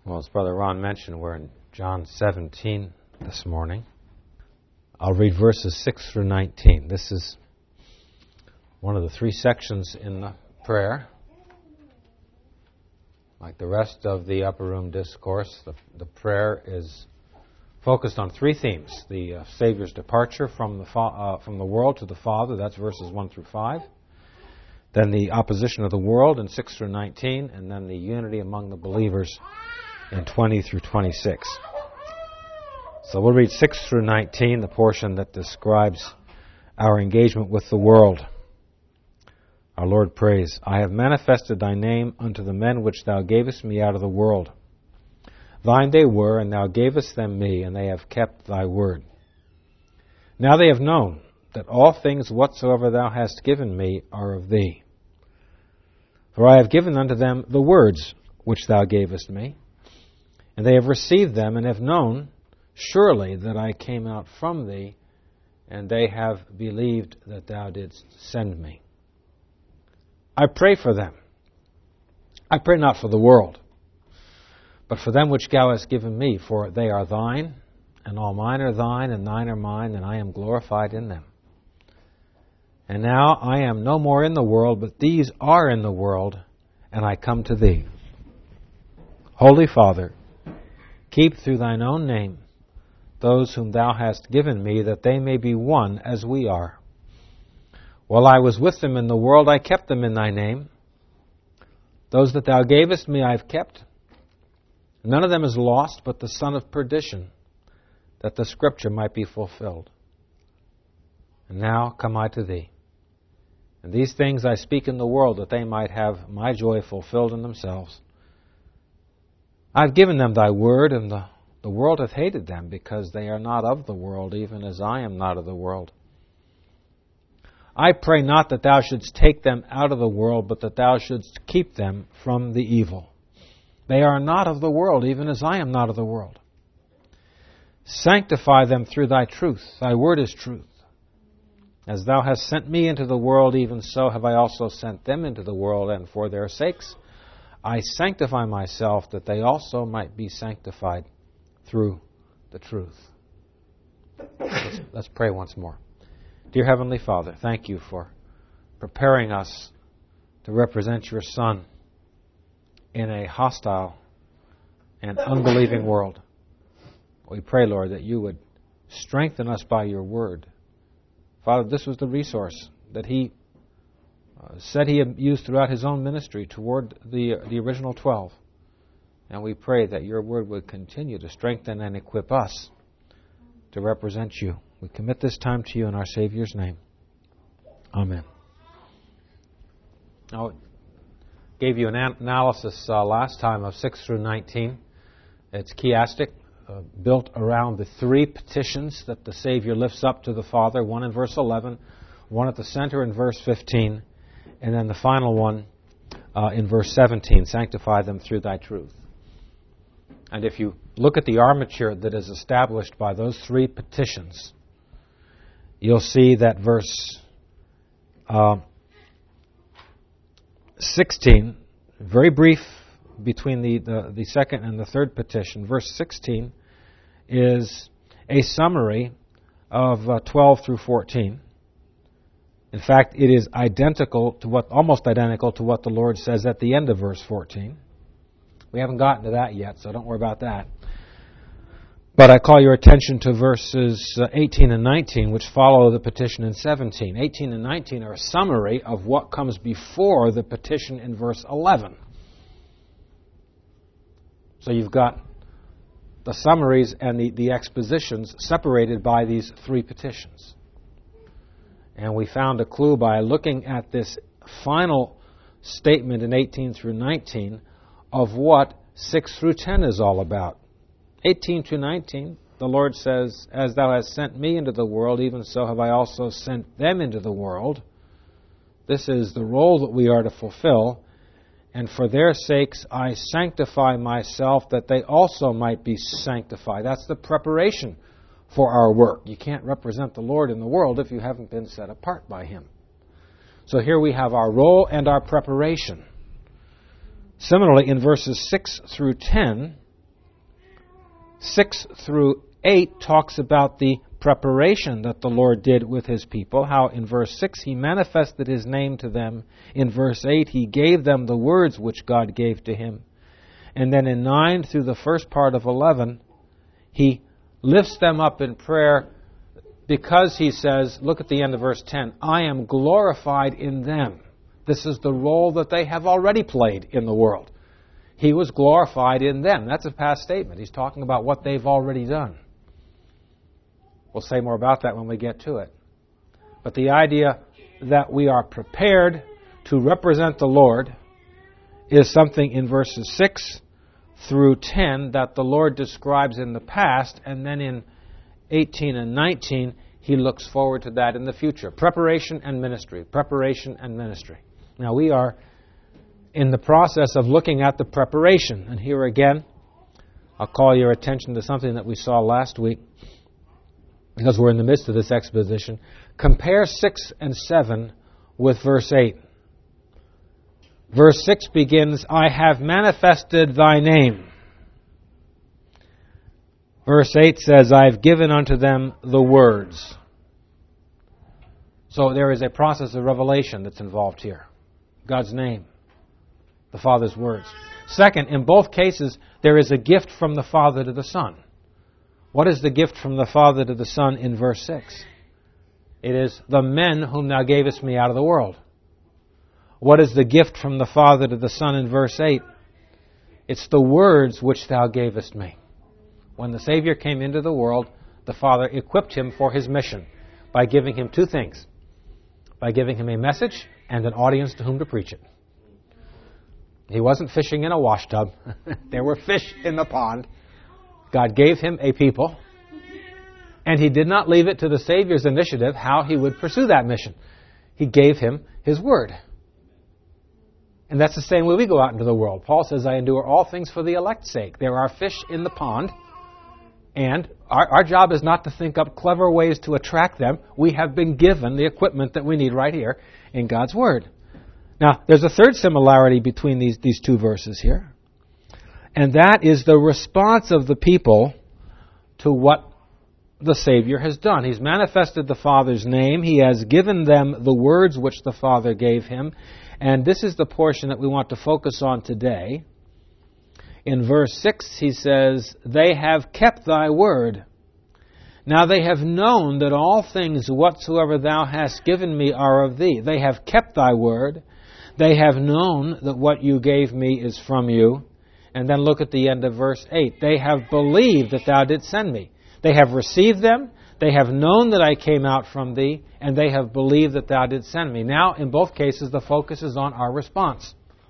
Well, as Brother Ron mentioned, we're in John 17 this morning. I'll read verses 6 through 19. This is one of the three sections in the prayer. Like the rest of the Upper Room Discourse, the prayer is focused on three themes. The Savior's departure from the world to the Father, that's verses 1 through 5. Then the opposition of the world in 6 through 19, and then the unity among the believers in 20 through 26. So we'll read 6 through 19, the portion that describes our engagement with the world. Our Lord prays, I have manifested thy name unto the men which thou gavest me out of the world. Thine they were, and thou gavest them me, and they have kept thy word. Now they have known that all things whatsoever thou hast given me are of thee. For I have given unto them the words which thou gavest me, and they have received them, and have known surely that I came out from thee, and they have believed that thou didst send me. I pray for them. I pray not for the world, but for them which thou hast given me, for they are thine, and all mine are thine, and thine are mine, and I am glorified in them. And now I am no more in the world, but these are in the world, and I come to thee. Holy Father, keep through thine own name those whom thou hast given me, that they may be one as we are. While I was with them in the world, I kept them in thy name. Those that thou gavest me I have kept. None of them is lost, but the son of perdition, that the scripture might be fulfilled. And now come I to thee. And these things I speak in the world, that they might have my joy fulfilled in themselves. I have given them thy word, and the world hath hated them, because they are not of the world, even as I am not of the world. I pray not that thou shouldst take them out of the world, but that thou shouldst keep them from the evil. They are not of the world, even as I am not of the world. Sanctify them through thy truth. Thy word is truth. As thou hast sent me into the world, even so have I also sent them into the world, and for their sakes I sanctify myself, that they also might be sanctified through the truth. Let's pray once more. Dear Heavenly Father, thank you for preparing us to represent your Son in a hostile and unbelieving world. We pray, Lord, that you would strengthen us by your word. Father, this was the resource that he said he had used throughout his own ministry toward the original 12. And we pray that your word would continue to strengthen and equip us to represent you. We commit this time to you in our Savior's name. Amen. Now, I gave you an analysis last time of 6 through 19. It's chiastic, built around the three petitions that the Savior lifts up to the Father, one in verse 11, one at the center in verse 15, and then the final one in verse 17, sanctify them through thy truth. And if you look at the armature that is established by those three petitions, you'll see that verse 16, very brief between the second and the third petition. Verse 16 is a summary of 12 through 14. In fact, it is almost identical to what the Lord says at the end of verse 14. We haven't gotten to that yet, so don't worry about that. But I call your attention to verses 18 and 19, which follow the petition in 17. 18 and 19 are a summary of what comes before the petition in verse 11. So you've got the summaries and the expositions separated by these three petitions. And we found a clue by looking at this final statement in 18 through 19 of what 6 through 10 is all about. 18 to 19, the Lord says, as thou hast sent me into the world, even so have I also sent them into the world. This is the role that we are to fulfill. And for their sakes I sanctify myself, that they also might be sanctified. That's the preparation for our work. You can't represent the Lord in the world if you haven't been set apart by Him. So here we have our role and our preparation. Similarly, in verses 6 through 10, 6 through 8 talks about the preparation that the Lord did with His people, how in verse 6 He manifested His name to them. In verse 8 He gave them the words which God gave to Him. And then in 9 through the first part of 11, He lifts them up in prayer because He says, look at the end of verse 10, I am glorified in them. This is the role that they have already played in the world. He was glorified in them. That's a past statement. He's talking about what they've already done. We'll say more about that when we get to it. But the idea that we are prepared to represent the Lord is something in verses 6 through 10 that the Lord describes in the past, and then in 18 and 19 He looks forward to that in the future. Preparation and ministry. Preparation and ministry. Now we are in the process of looking at the preparation. And here again, I'll call your attention to something that we saw last week, because we're in the midst of this exposition. Compare 6 and 7 with verse 8. Verse 6 begins, I have manifested thy name. Verse 8 says, I have given unto them the words. So there is a process of revelation that's involved here. God's name, the Father's words. Second, in both cases, there is a gift from the Father to the Son. What is the gift from the Father to the Son in verse 6? It is the men whom thou gavest me out of the world. What is the gift from the Father to the Son in verse 8? It's the words which thou gavest me. When the Savior came into the world, the Father equipped Him for His mission by giving Him two things. By giving Him a message and an audience to whom to preach it. He wasn't fishing in a wash tub. There were fish in the pond. God gave Him a people, and He did not leave it to the Savior's initiative how He would pursue that mission. He gave Him His Word. And that's the same way we go out into the world. Paul says, I endure all things for the elect's sake. There are fish in the pond, and our job is not to think up clever ways to attract them. We have been given the equipment that we need right here in God's Word. Now, there's a third similarity between these two verses here. And that is the response of the people to what the Savior has done. He's manifested the Father's name. He has given them the words which the Father gave Him. And this is the portion that we want to focus on today. In verse 6, He says, they have kept thy word. Now they have known that all things whatsoever thou hast given me are of thee. They have kept thy word. They have known that what you gave me is from you. And then look at the end of verse 8. They have believed that thou didst send me. They have received them. They have known that I came out from thee. And they have believed that thou didst send me. Now, in both cases, the focus is on our response.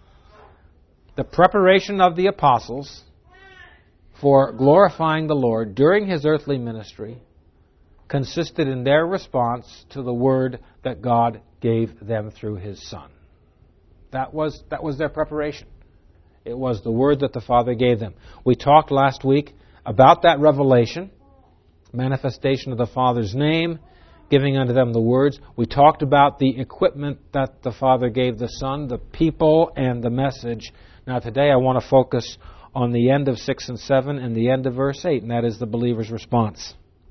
The preparation of the apostles for glorifying the Lord during His earthly ministry consisted in their response to the word that God gave them through His Son. That was their preparation. It was the word that the Father gave them. We talked last week about that revelation, manifestation of the Father's name, giving unto them the words. We talked about the equipment that the Father gave the Son, the people, and the message. Now today I want to focus on the end of 6 and 7 and the end of verse 8, and that is the believer's response.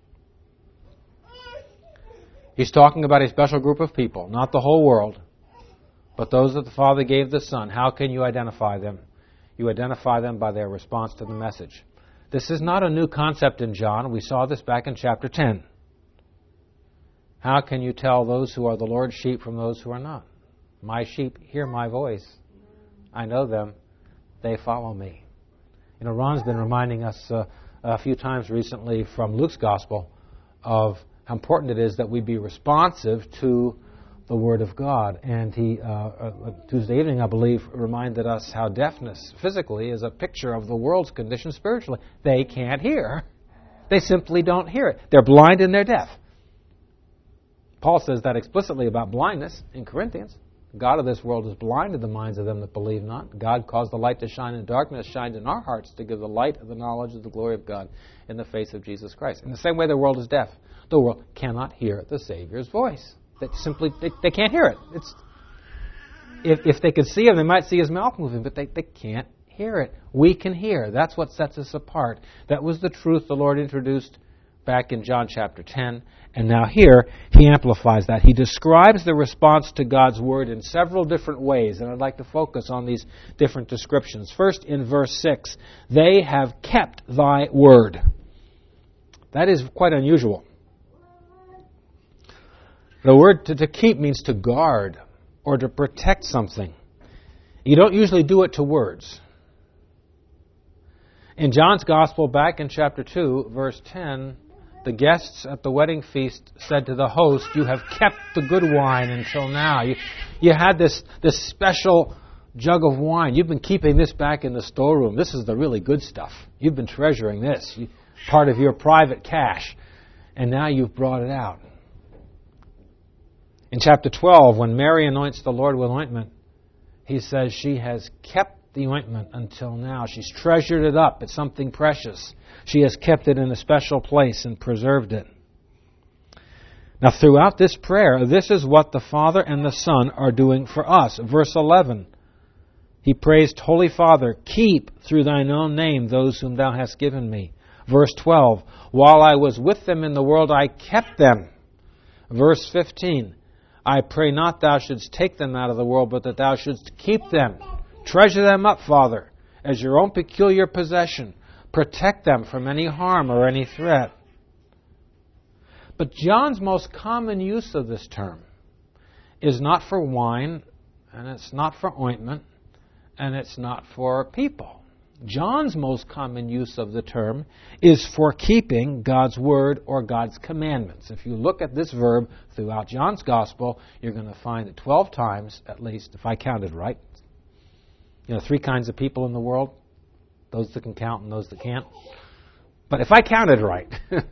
He's talking about a special group of people, not the whole world, but those that the Father gave the Son. How can you identify them? You identify them by their response to the message. This is not a new concept in John. We saw this back in chapter 10. How can you tell those who are the Lord's sheep from those who are not? My sheep hear my voice. I know them. They follow me. You know, Ron's been reminding us a few times recently from Luke's Gospel of how important it is that we be responsive to the Word of God. And he, Tuesday evening, I believe, reminded us how deafness physically is a picture of the world's condition spiritually. They can't hear. They simply don't hear it. They're blind and they're deaf. Paul says that explicitly about blindness in Corinthians. The God of this world has blinded the minds of them that believe not. God caused the light to shine in darkness, shined in our hearts to give the light of the knowledge of the glory of God in the face of Jesus Christ. In the same way the world is deaf. The world cannot hear the Savior's voice. They can't hear it. If they could see Him, they might see His mouth moving, but they can't hear it. We can hear. That's what sets us apart. That was the truth the Lord introduced back in John chapter 10. And now here, He amplifies that. He describes the response to God's Word in several different ways. And I'd like to focus on these different descriptions. First, in verse 6, they have kept Thy Word. That is quite unusual. The word to keep means to guard or to protect something. You don't usually do it to words. In John's Gospel, back in chapter 2, verse 10, the guests at the wedding feast said to the host, "You have kept the good wine until now." You had this special jug of wine. You've been keeping this back in the storeroom. This is the really good stuff. You've been treasuring this, part of your private cash, and now you've brought it out. In chapter 12, when Mary anoints the Lord with ointment, he says she has kept the ointment until now. She's treasured it up. It's something precious. She has kept it in a special place and preserved it. Now, throughout this prayer, this is what the Father and the Son are doing for us. Verse 11, he prays, "Holy Father, keep through thine own name those whom thou hast given me." Verse 12, "While I was with them in the world, I kept them." Verse 15, "I pray not thou shouldst take them out of the world, but that thou shouldst keep them." Treasure them up, Father, as your own peculiar possession. Protect them from any harm or any threat. But John's most common use of this term is not for wine, and it's not for ointment, and it's not for people. John's most common use of the term is for keeping God's Word or God's commandments. If you look at this verb throughout John's Gospel, you're going to find it 12 times, at least, if I counted right. 3 kinds of people in the world. Those that can count and those that can't. But if I counted right,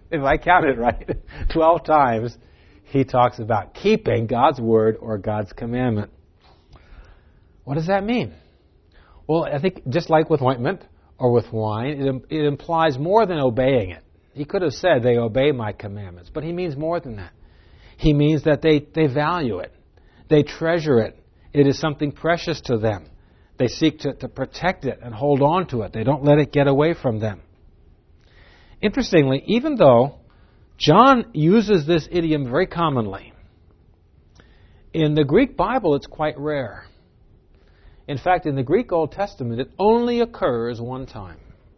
12 times, he talks about keeping God's Word or God's commandment. What does that mean? Well, I think just like with ointment or with wine, it implies more than obeying it. He could have said, "They obey my commandments," but he means more than that. He means that they value it. They treasure it. It is something precious to them. They seek to protect it and hold on to it. They don't let it get away from them. Interestingly, even though John uses this idiom very commonly, in the Greek Bible it's quite rare. In fact, in the Greek Old Testament, it only occurs one time.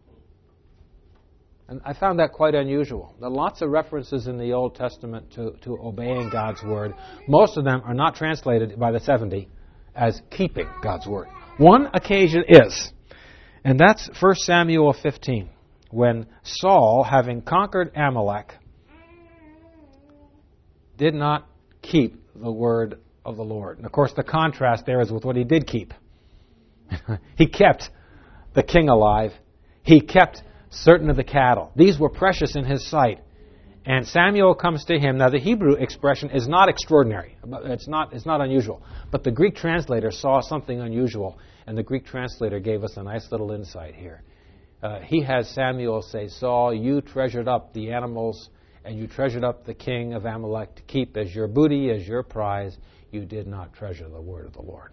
And I found that quite unusual. There are lots of references in the Old Testament to obeying God's Word. Most of them are not translated by the 70 as keeping God's Word. One occasion is, and that's 1 Samuel 15, when Saul, having conquered Amalek, did not keep the word of the Lord. And of course, the contrast there is with what he did keep. He kept the king alive. He kept certain of the cattle. These were precious in his sight. And Samuel comes to him. Now, the Hebrew expression is not extraordinary. It's not unusual. But the Greek translator saw something unusual, and the Greek translator gave us a nice little insight here. He has Samuel say, "Saul, you treasured up the animals, and you treasured up the king of Amalek to keep as your booty, as your prize. You did not treasure the word of the Lord."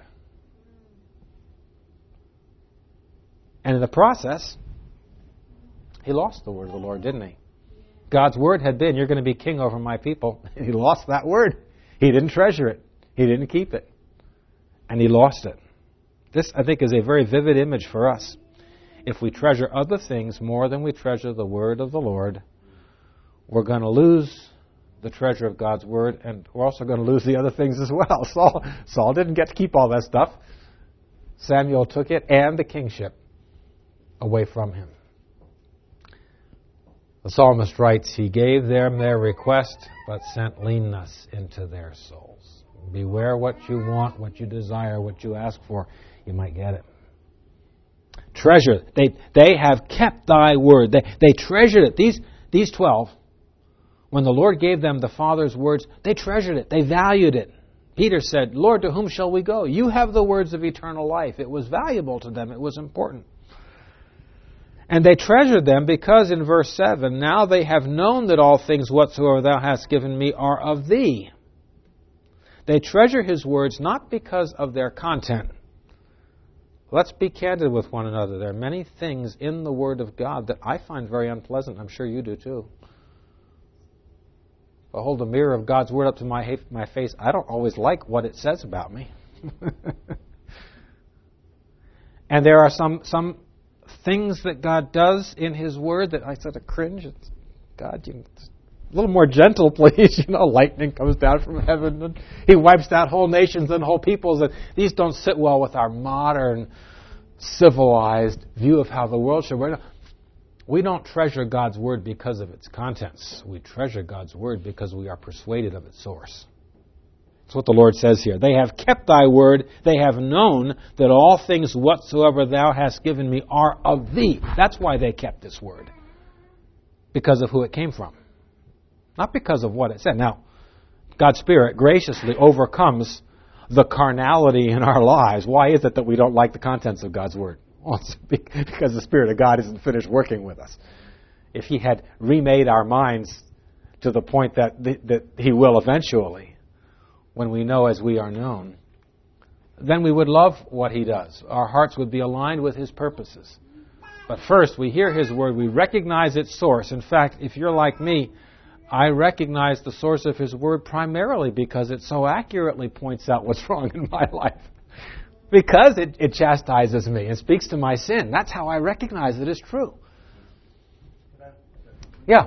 And in the process, he lost the word of the Lord, didn't he? God's word had been, "You're going to be king over my people." He lost that word. He didn't treasure it. He didn't keep it. And he lost it. This, I think, is a very vivid image for us. If we treasure other things more than we treasure the word of the Lord, we're going to lose the treasure of God's word, and we're also going to lose the other things as well. Saul didn't get to keep all that stuff. Samuel took it and the kingship away from him. The psalmist writes, "He gave them their request, but sent leanness into their souls." Beware what you want, what you desire, what you ask for. You might get it. Treasure. They have kept thy word. They treasured it. These 12, when the Lord gave them the Father's words, they treasured it. They valued it. Peter said, "Lord, to whom shall we go? You have the words of eternal life." It was valuable to them. It was important. And they treasured them because in verse 7, "Now they have known that all things whatsoever thou hast given me are of thee." They treasure his words not because of their content, let's be candid with one another. There are many things in the Word of God that I find very unpleasant. I'm sure you do too. If I hold the mirror of God's Word up to my face, I don't always like what it says about me. And there are some things that God does in His Word that I sort of cringe. It's, God, a little more gentle, please. Lightning comes down from heaven, and He wipes out whole nations and whole peoples. And these don't sit well with our modern, civilized view of how the world should work. We don't treasure God's Word because of its contents. We treasure God's Word because we are persuaded of its source. That's what the Lord says here. They have kept thy word. They have known that all things whatsoever thou hast given me are of thee. That's why they kept this word. Because of who it came from. Not because of what it said. Now, God's Spirit graciously overcomes the carnality in our lives. Why is it that we don't like the contents of God's word? Well, it's because the Spirit of God isn't finished working with us. If He had remade our minds to the point that He will eventually, when we know as we are known, then we would love what He does. Our hearts would be aligned with His purposes. But first, we hear His word, we recognize its source. In fact, if you're like me, I recognize the source of His word primarily because it so accurately points out what's wrong in my life. Because it chastises me and speaks to my sin. That's how I recognize it as true. Yeah.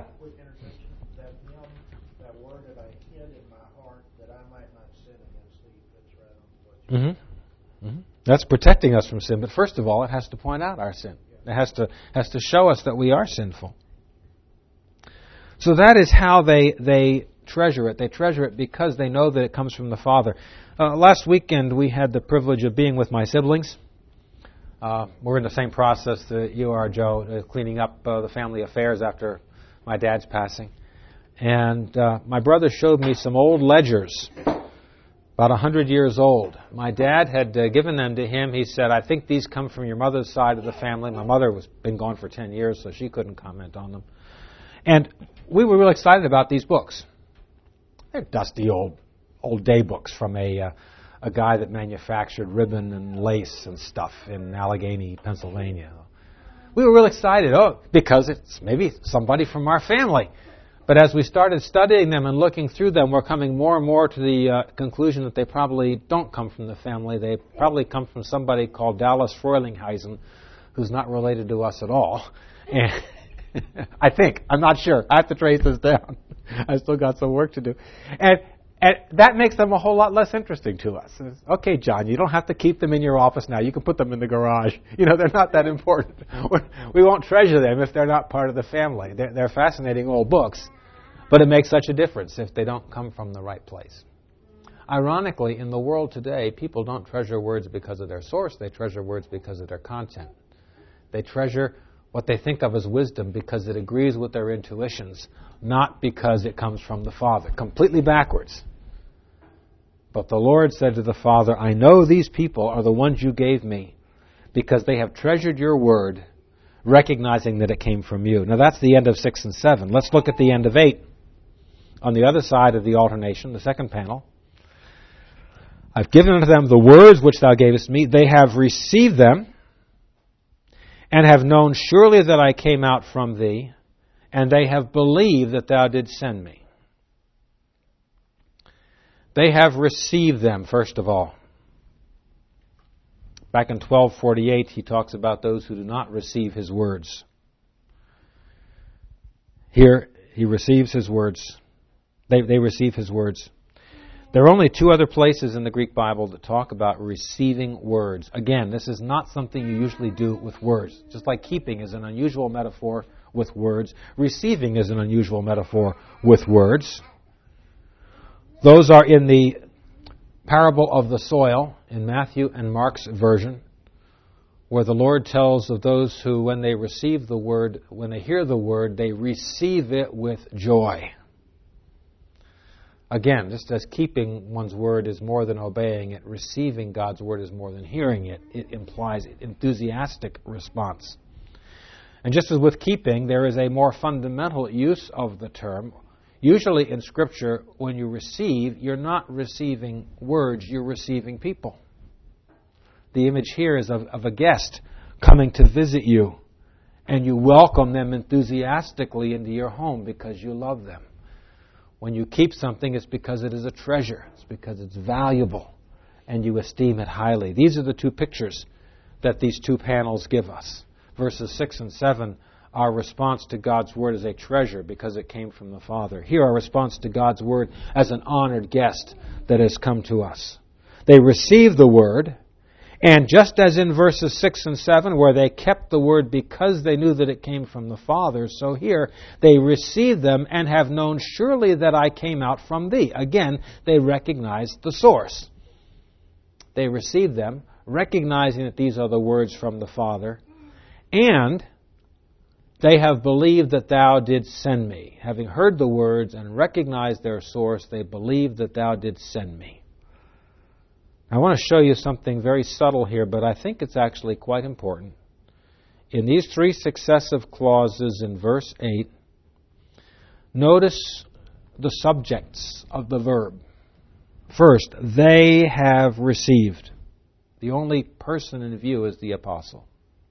Mm-hmm. Mm-hmm. That's protecting us from sin. But first of all, it has to point out our sin. It has to show us that we are sinful. So that is how they treasure it. They treasure it because they know that it comes from the Father. Last weekend, we had the privilege of being with my siblings. We're in the same process that you are, Joe, cleaning up the family affairs after my dad's passing. And my brother showed me some old ledgers, about 100 years old. My dad had given them to him. He said, I think these come from your mother's side of the family. My mother was been gone for 10 years, so she couldn't comment on them. And we were really excited about these books. They're dusty old day books from a guy that manufactured ribbon and lace and stuff in Allegheny, Pennsylvania. We were really excited, because it's maybe somebody from our family. But as we started studying them and looking through them, we're coming more and more to the conclusion that they probably don't come from the family. They probably come from somebody called Dallas Frelinghuysen, who's not related to us at all. And I think. I'm not sure. I have to trace this down. I've still got some work to do. And that makes them a whole lot less interesting to us. Okay, John, you don't have to keep them in your office now. You can put them in the garage. They're not that important. We won't treasure them if they're not part of the family. They're fascinating old books, but it makes such a difference if they don't come from the right place. Ironically, in the world today, people don't treasure words because of their source. They treasure words because of their content. They treasure what they think of as wisdom because it agrees with their intuitions, not because it comes from the Father. Completely backwards. But the Lord said to the Father, I know these people are the ones you gave me because they have treasured your word, recognizing that it came from you. Now that's the end of 6 and 7. Let's look at the end of 8. On the other side of the alternation, the second panel. I've given unto them the words which thou gavest me. They have received them and have known surely that I came out from thee, and they have believed that thou didst send me. They have received them, first of all. Back in 12:48, he talks about those who do not receive his words. Here, he receives his words. They receive his words. There are only 2 other places in the Greek Bible that talk about receiving words. Again, this is not something you usually do with words. Just like keeping is an unusual metaphor with words, receiving is an unusual metaphor with words. Those are in the parable of the soil in Matthew and Mark's version, where the Lord tells of those who, when they receive the word, when they hear the word, they receive it with joy. Again, just as keeping one's word is more than obeying it, receiving God's word is more than hearing it. It implies enthusiastic response. And just as with keeping, there is a more fundamental use of the term. Usually in Scripture, when you receive, you're not receiving words, you're receiving people. The image here is of a guest coming to visit you, and you welcome them enthusiastically into your home because you love them. When you keep something, it's because it is a treasure. It's because it's valuable, and you esteem it highly. These are the two pictures that these two panels give us. Verses 6 and 7, our response to God's Word is a treasure because it came from the Father. Here, our response to God's Word as an honored guest that has come to us. They receive the Word, and just as in verses 6 and 7, where they kept the Word because they knew that it came from the Father, so here they receive them and have known surely that I came out from thee. Again, they recognize the source. They receive them, recognizing that these are the words from the Father, and they have believed that thou didst send me. Having heard the words and recognized their source, they believe that thou didst send me. I want to show you something very subtle here, but I think it's actually quite important. In these three successive clauses in verse 8, notice the subjects of the verb. First, they have received. The only person in view is the apostle.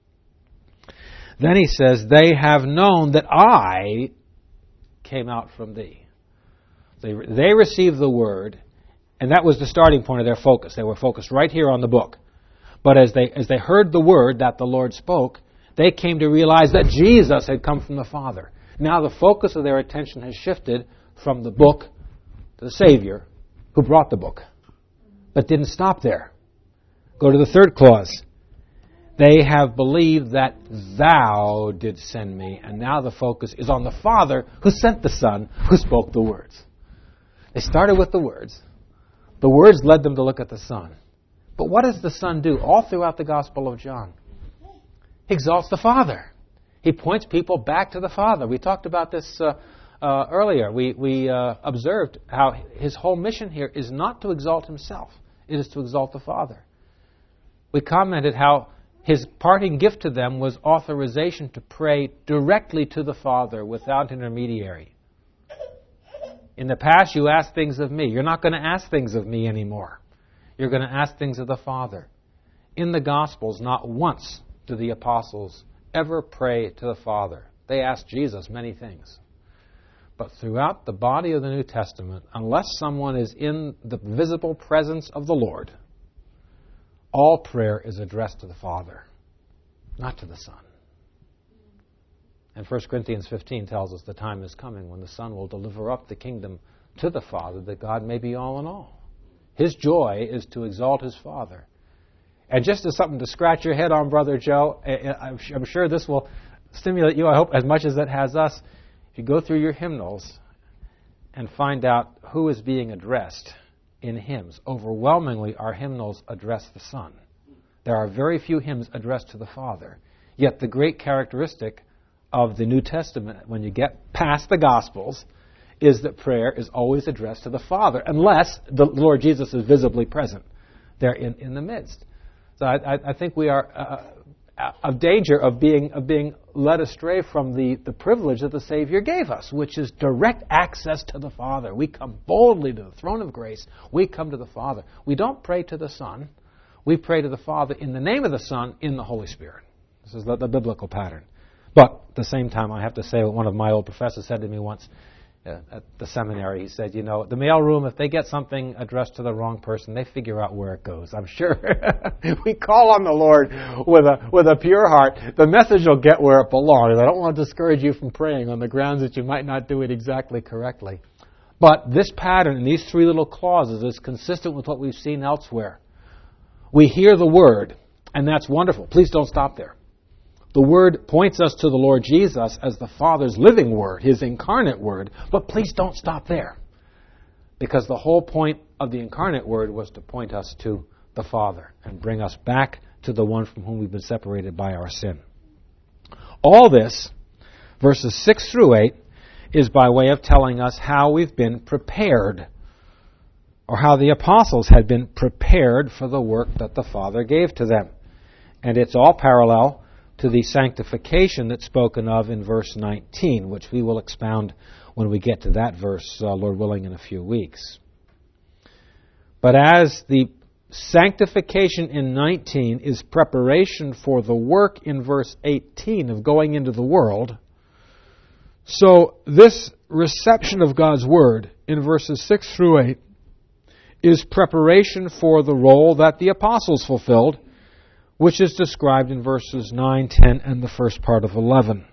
Then he says, they have known that I came out from thee. They received the word, and that was the starting point of their focus. They were focused right here on the book. But as they heard the word that the Lord spoke, they came to realize that Jesus had come from the Father. Now the focus of their attention has shifted from the book to the Savior who brought the book, but didn't stop there. Go to the third clause. They have believed that thou didst send me. And now the focus is on the Father who sent the Son who spoke the words. They started with the words. The words led them to look at the Son. But what does the Son do all throughout the Gospel of John? He exalts the Father. He points people back to the Father. We talked about this earlier. We observed how his whole mission here is not to exalt himself. It is to exalt the Father. We commented how his parting gift to them was authorization to pray directly to the Father without intermediary. In the past, you asked things of me. You're not going to ask things of me anymore. You're going to ask things of the Father. In the Gospels, not once do the apostles ever pray to the Father. They ask Jesus many things. But throughout the body of the New Testament, unless someone is in the visible presence of the Lord, all prayer is addressed to the Father, not to the Son. And 1 Corinthians 15 tells us the time is coming when the Son will deliver up the kingdom to the Father, that God may be all in all. His joy is to exalt his Father. And just as something to scratch your head on, Brother Joe, I'm sure this will stimulate you, I hope, as much as it has us. If you go through your hymnals and find out who is being addressed in hymns, overwhelmingly our hymnals address the Son. There are very few hymns addressed to the Father. Yet the great characteristic of the New Testament, when you get past the Gospels, is that prayer is always addressed to the Father, unless the Lord Jesus is visibly present there in the midst. So I think we are of danger of being led astray from the privilege that the Savior gave us, which is direct access to the Father. We come boldly to the throne of grace. We come to the Father. We don't pray to the Son. We pray to the Father in the name of the Son, in the Holy Spirit. This is the biblical pattern. But at the same time, I have to say what one of my old professors said to me once at the seminary. He said, the mailroom, if they get something addressed to the wrong person, they figure out where it goes. I'm sure we call on the Lord with a pure heart. The message will get where it belongs. I don't want to discourage you from praying on the grounds that you might not do it exactly correctly. But this pattern in these three little clauses is consistent with what we've seen elsewhere. We hear the word, and that's wonderful. Please don't stop there. The Word points us to the Lord Jesus as the Father's living Word, His incarnate Word, but please don't stop there. Because the whole point of the incarnate Word was to point us to the Father and bring us back to the one from whom we've been separated by our sin. All this, verses 6 through 8, is by way of telling us how we've been prepared, or how the apostles had been prepared for the work that the Father gave to them. And it's all parallel to the sanctification that's spoken of in verse 19, which we will expound when we get to that verse, Lord willing, in a few weeks. But as the sanctification in 19 is preparation for the work in verse 18 of going into the world, so this reception of God's Word in verses 6 through 8 is preparation for the role that the apostles fulfilled, which is described in verses 9, 10, and the first part of 11.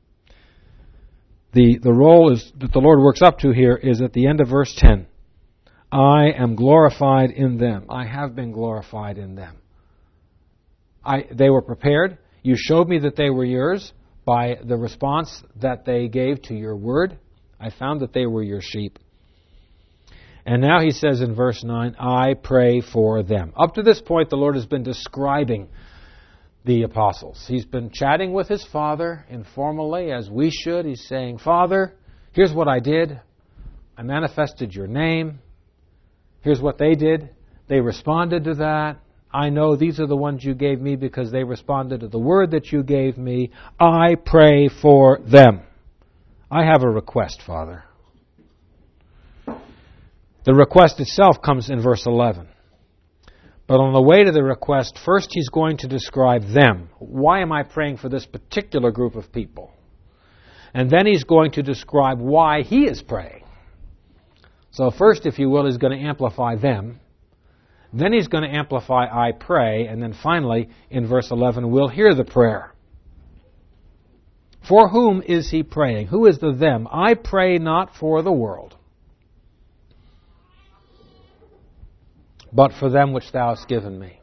The role that the Lord works up to here is at the end of verse 10. I am glorified in them. I have been glorified in them. They were prepared. You showed me that they were yours by the response that they gave to your word. I found that they were your sheep. And now he says in verse 9, I pray for them. Up to this point, the Lord has been describing the apostles. He's been chatting with his Father informally, as we should. He's saying, Father, here's what I did. I manifested your name. Here's what they did. They responded to that. I know these are the ones you gave me because they responded to the word that you gave me. I pray for them. I have a request, Father. The request itself comes in verse 11. But on the way to the request, first he's going to describe them. Why am I praying for this particular group of people? And then he's going to describe why he is praying. So first, if you will, he's going to amplify them. Then he's going to amplify I pray. And then finally, in verse 11, we'll hear the prayer. For whom is he praying? Who is the them? I pray not for the world, but for them which thou hast given me.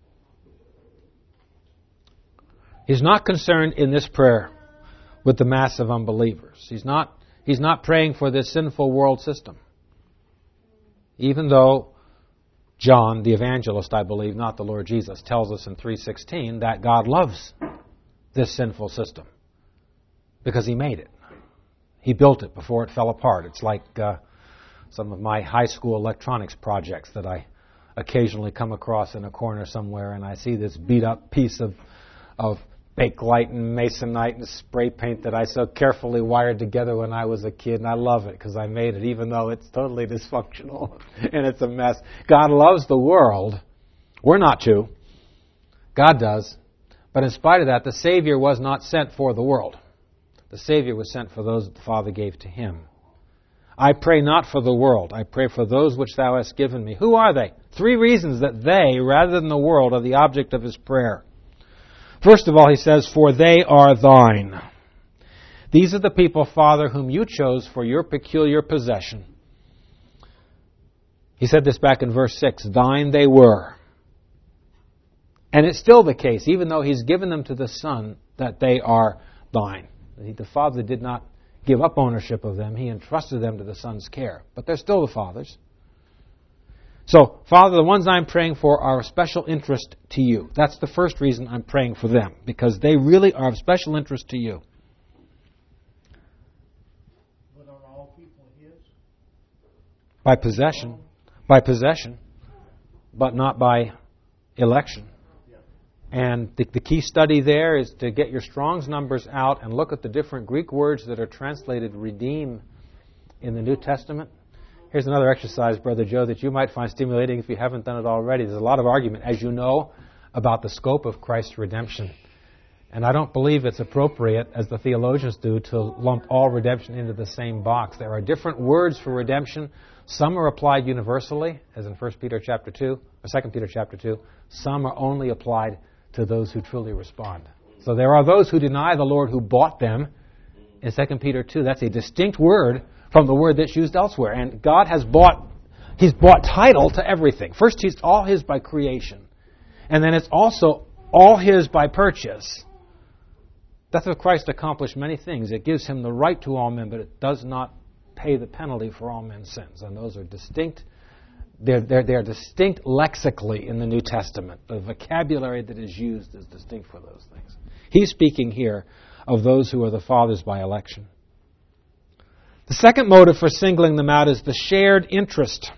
He's not concerned in this prayer with the mass of unbelievers. He's not praying for this sinful world system. Even though John, the evangelist, I believe, not the Lord Jesus, tells us in 3:16 that God loves this sinful system because He made it. He built it before it fell apart. It's like some of my high school electronics projects that I occasionally come across in a corner somewhere, and I see this beat-up piece of Bakelite and Masonite and spray paint that I so carefully wired together when I was a kid, and I love it because I made it, even though it's totally dysfunctional and it's a mess. God loves the world. We're not to. God does. But in spite of that, the Savior was not sent for the world. The Savior was sent for those that the Father gave to Him. I pray not for the world. I pray for those which Thou hast given me. Who are they? 3 reasons that they, rather than the world, are the object of His prayer. First of all, he says, for they are thine. These are the people, Father, whom you chose for your peculiar possession. He said this back in verse 6, thine they were. And it's still the case, even though he's given them to the Son, that they are thine. The Father did not give up ownership of them. He entrusted them to the Son's care. But they're still the Father's. So, Father, the ones I'm praying for are of special interest to you. That's the first reason I'm praying for them, because they really are of special interest to you. But are all people His? By possession, but not by election. Yeah. And the key study there is to get your Strong's numbers out and look at the different Greek words that are translated redeem in the New Testament. Here's another exercise, Brother Joe, that you might find stimulating if you haven't done it already. There's a lot of argument, as you know, about the scope of Christ's redemption. And I don't believe it's appropriate, as the theologians do, to lump all redemption into the same box. There are different words for redemption. Some are applied universally, as in 1 Peter chapter 2, or 2 Peter chapter 2. Some are only applied to those who truly respond. So there are those who deny the Lord who bought them in 2 Peter 2. That's a distinct word from the word that's used elsewhere. And God has He's bought title to everything. First, He's all His by creation. And then it's also all His by purchase. Death of Christ accomplished many things. It gives Him the right to all men, but it does not pay the penalty for all men's sins. And those are distinct. They're distinct lexically in the New Testament. The vocabulary that is used is distinct for those things. He's speaking here of those who are the Father's by election. The second motive for singling them out is the shared interest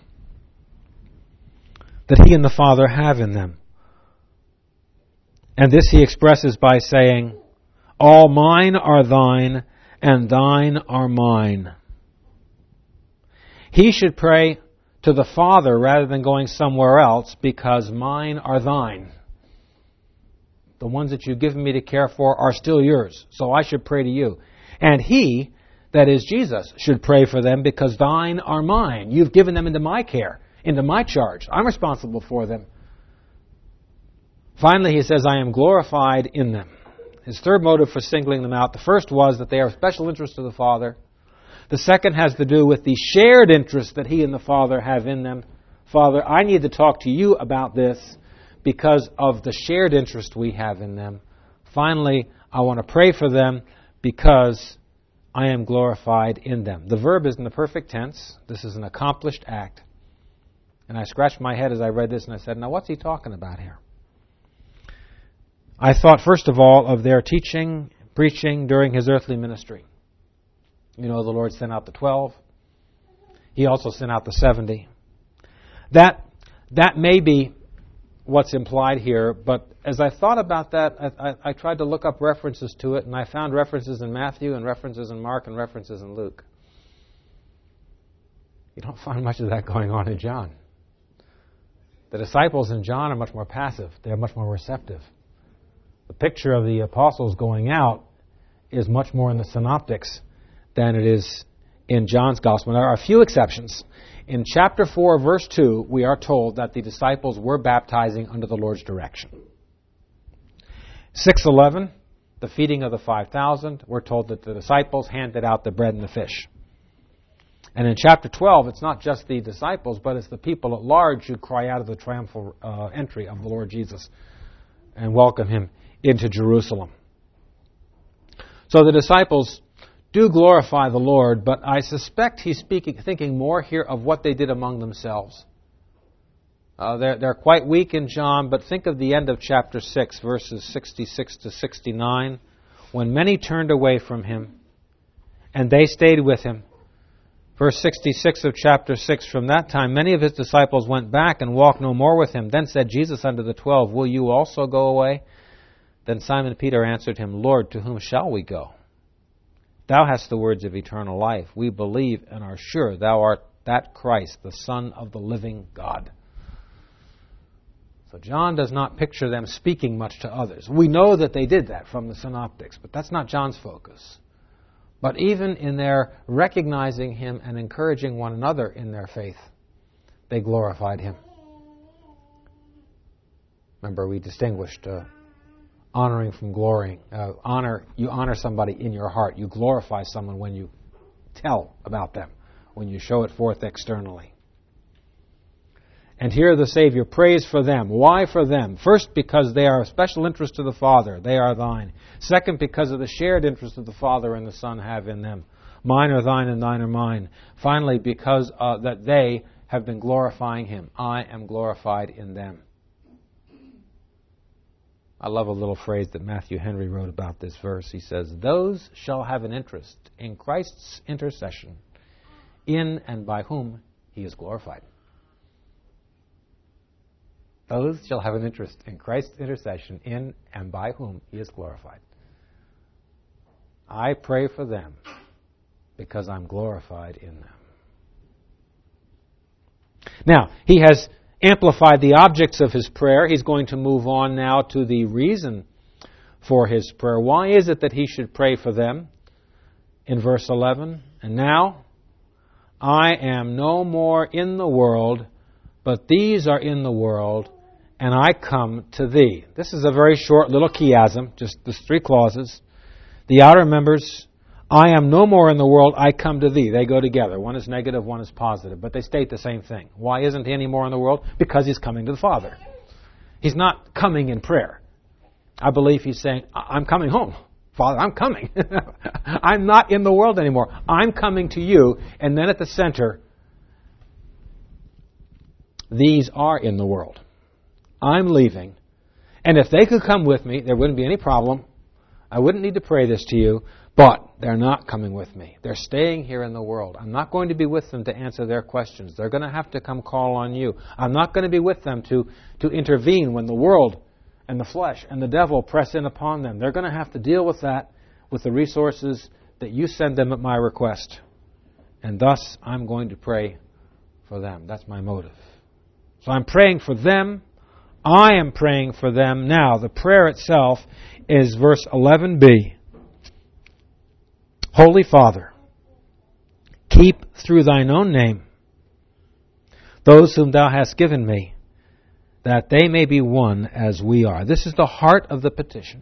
that He and the Father have in them. And this He expresses by saying, all mine are thine, and thine are mine. He should pray to the Father rather than going somewhere else, because mine are thine. The ones that you've given me to care for are still yours, so I should pray to you. And He, that is Jesus, should pray for them, because thine are mine. You've given them into my care, into my charge. I'm responsible for them. Finally, he says, I am glorified in them. His third motive for singling them out, the first was that they are of special interest to the Father. The second has to do with the shared interest that He and the Father have in them. Father, I need to talk to you about this because of the shared interest we have in them. Finally, I want to pray for them because I am glorified in them. The verb is in the perfect tense. This is an accomplished act. And I scratched my head as I read this and I said, now what's he talking about here? I thought, first of all, of their teaching, preaching during His earthly ministry. You know, the Lord sent out the 12. He also sent out the 70. That may be what's implied here, but as I thought about that, I tried to look up references to it, and I found references in Matthew and references in Mark and references in Luke. You don't find much of that going on in John. The disciples in John are much more passive. They're much more receptive. The picture of the apostles going out is much more in the synoptics than it is in John's gospel. There are a few exceptions. In chapter 4, verse 2, we are told that the disciples were baptizing under the Lord's direction. 6:11, the feeding of the 5,000, we're told that the disciples handed out the bread and the fish. And in chapter 12, it's not just the disciples, but it's the people at large who cry out of the triumphal entry of the Lord Jesus and welcome Him into Jerusalem. So the disciples do glorify the Lord, but I suspect he's thinking more here of what they did among themselves. They're quite weak in John, but think of the end of chapter 6, verses 66 to 69, when many turned away from Him, and they stayed with Him. Verse 66 of chapter 6, from that time many of His disciples went back and walked no more with Him. Then said Jesus unto the 12, will you also go away? Then Simon Peter answered Him, Lord, to whom shall we go? Thou hast the words of eternal life. We believe and are sure Thou art that Christ, the Son of the living God. So John does not picture them speaking much to others. We know that they did that from the synoptics, but that's not John's focus. But even in their recognizing Him and encouraging one another in their faith, they glorified Him. Remember, we distinguished honoring from glorying. You honor somebody in your heart. You glorify someone when you tell about them, when you show it forth externally. And here the Savior prays for them. Why for them? First, because they are of special interest to the Father. They are thine. Second, because of the shared interest that the Father and the Son have in them. Mine are thine and thine are mine. Finally, because that they have been glorifying Him. I am glorified in them. I love a little phrase that Matthew Henry wrote about this verse. He says, those shall have an interest in Christ's intercession, in and by whom He is glorified. Those shall have an interest in Christ's intercession, in and by whom He is glorified. I pray for them because I'm glorified in them. Now, he has amplified the objects of his prayer. He's going to move on now to the reason for his prayer. Why is it that he should pray for them? In verse 11, and now I am no more in the world, but these are in the world, and I come to thee. This is a very short little chiasm, just these three clauses. The outer members, I am no more in the world, I come to thee. They go together. One is negative, one is positive, but they state the same thing. Why isn't he any more in the world? Because he's coming to the Father. He's not coming in prayer. I believe he's saying, I'm coming home. Father, I'm coming. I'm not in the world anymore. I'm coming to you. And then at the center, these are in the world. I'm leaving. And if they could come with me, there wouldn't be any problem. I wouldn't need to pray this to you. But they're not coming with me. They're staying here in the world. I'm not going to be with them to answer their questions. They're going to have to come call on you. I'm not going to be with them to intervene when the world and the flesh and the devil press in upon them. They're going to have to deal with that with the resources that you send them at my request. And thus, I'm going to pray for them. That's my motive. So I'm praying for them. I am praying for them. Now, the prayer itself is verse 11b. Holy Father, keep through thine own name those whom thou hast given me, that they may be one as we are. This is the heart of the petition.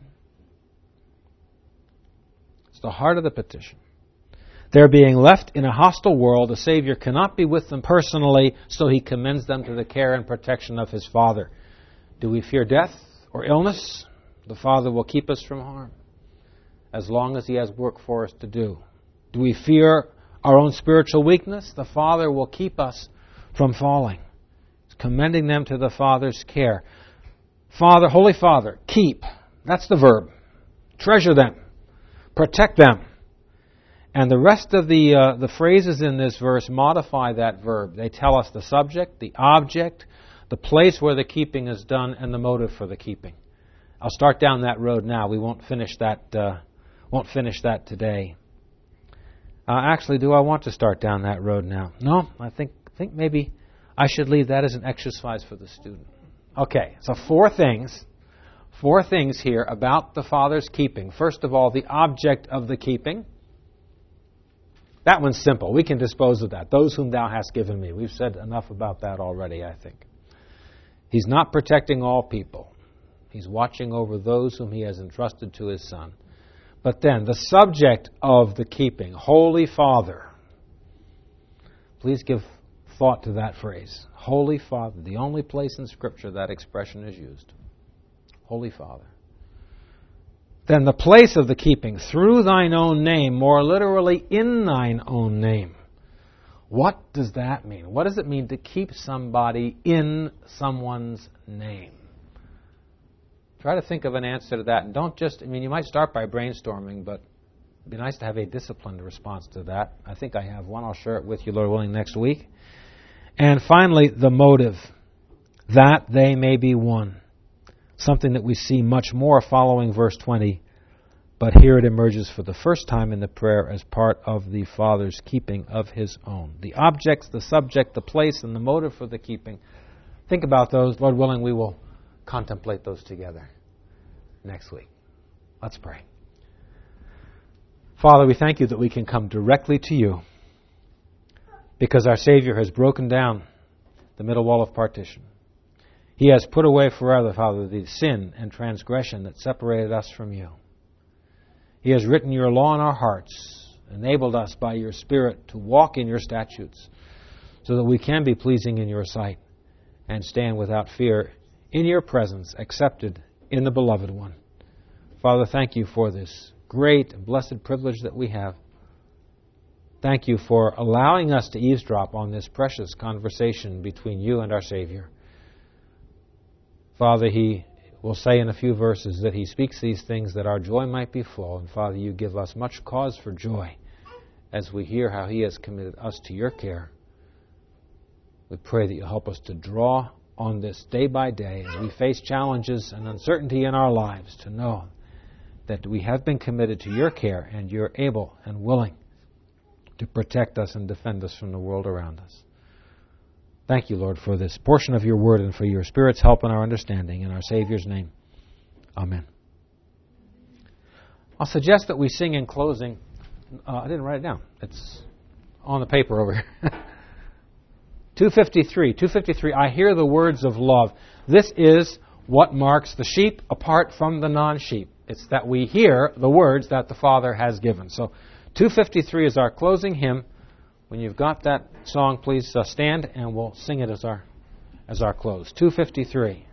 It's the heart of the petition. They're being left in a hostile world. The Savior cannot be with them personally, so He commends them to the care and protection of His Father. Do we fear death or illness? The Father will keep us from harm as long as He has work for us to do. Do we fear our own spiritual weakness? The Father will keep us from falling. He's commending them to the Father's care. Father, Holy Father, keep. That's the verb. Treasure them. Protect them. And the rest of the phrases in this verse modify that verb. They tell us the subject, the object, the place where the keeping is done, and the motive for the keeping. I'll start down that road now. We won't finish that today. Actually, do I want to start down that road now? No, I think maybe I should leave that as an exercise for the student. Okay, so four things here about the Father's keeping. First of all, the object of the keeping. That one's simple. We can dispose of that. Those whom thou hast given me. We've said enough about that already, I think. He's not protecting all people. He's watching over those whom He has entrusted to His Son. But then, the subject of the keeping, Holy Father. Please give thought to that phrase. Holy Father. The only place in Scripture that expression is used. Holy Father. Then the place of the keeping, through thine own name, more literally in thine own name. What does that mean? What does it mean to keep somebody in someone's name? Try to think of an answer to that. And don't just, you might start by brainstorming, but it'd be nice to have a disciplined response to that. I think I have one. I'll share it with you, Lord willing, next week. And finally, the motive, that they may be one. Something that we see much more following verse 20, but here it emerges for the first time in the prayer as part of the Father's keeping of His own. The objects, the subject, the place, and the motive for the keeping. Think about those. Lord willing, we will contemplate those together next week. Let's pray. Father, we thank You that we can come directly to You because our Savior has broken down the middle wall of partition. He has put away forever, Father, the sin and transgression that separated us from You. He has written Your law in our hearts, enabled us by Your Spirit to walk in Your statutes so that we can be pleasing in Your sight and stand without fear in Your presence, accepted in the Beloved One. Father, thank You for this great and blessed privilege that we have. Thank You for allowing us to eavesdrop on this precious conversation between You and our Savior. Father, He will say in a few verses that He speaks these things that our joy might be full. And Father, You give us much cause for joy as we hear how He has committed us to Your care. We pray that You help us to draw on this day by day as we face challenges and uncertainty in our lives, to know that we have been committed to Your care and You're able and willing to protect us and defend us from the world around us. Thank You, Lord, for this portion of Your Word and for Your Spirit's help in our understanding. In our Savior's name, amen. I'll suggest that we sing in closing. I didn't write it down. It's on the paper over here. 253, I hear the words of love. This is what marks the sheep apart from the non-sheep. It's that we hear the words that the Father has given. So 253 is our closing hymn. When you've got that song, please stand and we'll sing it as our close. 253.